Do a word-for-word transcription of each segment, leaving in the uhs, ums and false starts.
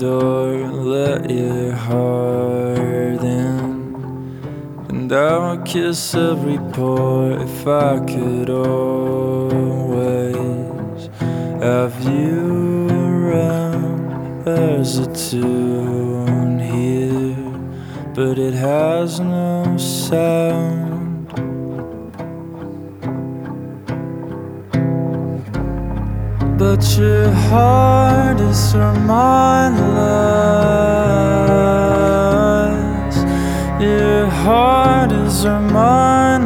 door, let your heart in, and I'll kiss every pore if I could always have you around. There's a tune here, but it has no sound. But your heart is where mine lies. Your heart is where mine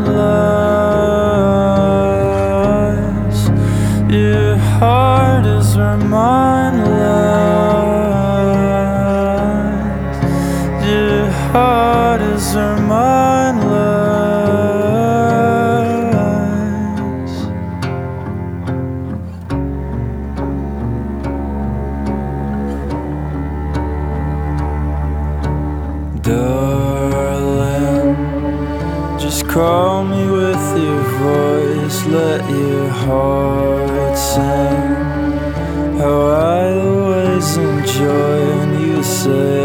lies. Your heart is where mine lies. Your heart is where mine lies. Darling, just call me with your voice, let your heart sing. How I always enjoy when you say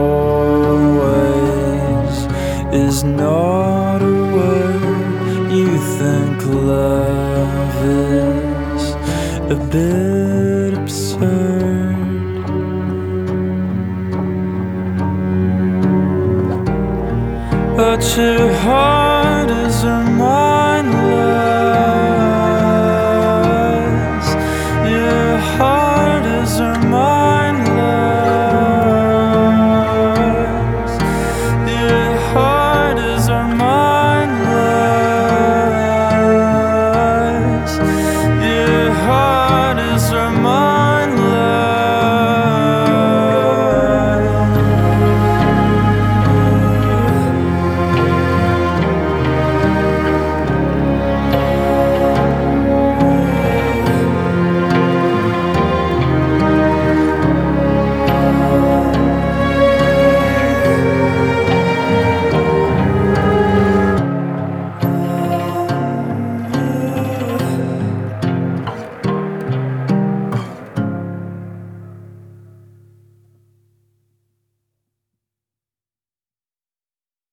always is not a word. You think love is a bit absurd. But your heart